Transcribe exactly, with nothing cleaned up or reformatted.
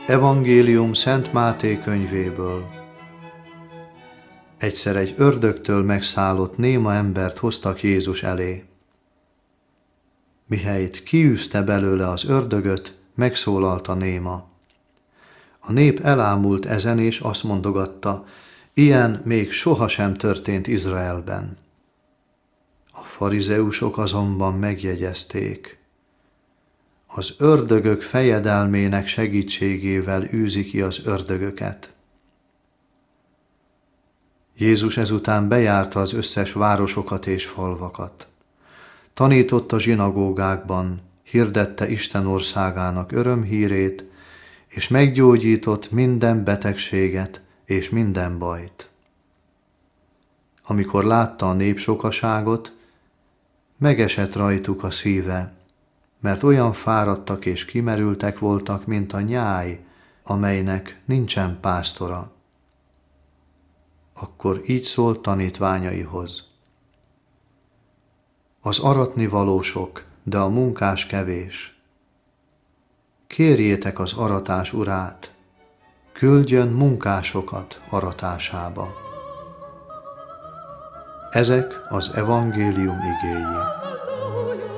Evangélium Szent Máté könyvéből. Egyszer egy ördögtől megszállott néma embert hoztak Jézus elé. Mihelyt kiűzte belőle az ördögöt, megszólalt a néma. A nép elámult ezen, és azt mondogatta, ilyen még sohasem történt Izraelben. A farizeusok azonban megjegyezték. Az ördögök fejedelmének segítségével űzi ki az ördögöket. Jézus ezután bejárta az összes városokat és falvakat. Tanított a zsinagógákban, hirdette Isten országának örömhírét, és meggyógyított minden betegséget és minden bajt. Amikor látta a nép sokaságot, megesett rajtuk a szíve, mert olyan fáradtak és kimerültek voltak, mint a nyáj, amelynek nincsen pásztora. Akkor így szólt tanítványaihoz. Az aratni való sok, de a munkás kevés. Kérjétek az aratás urát, küldjön munkásokat aratásába. Ezek az evangélium igéi.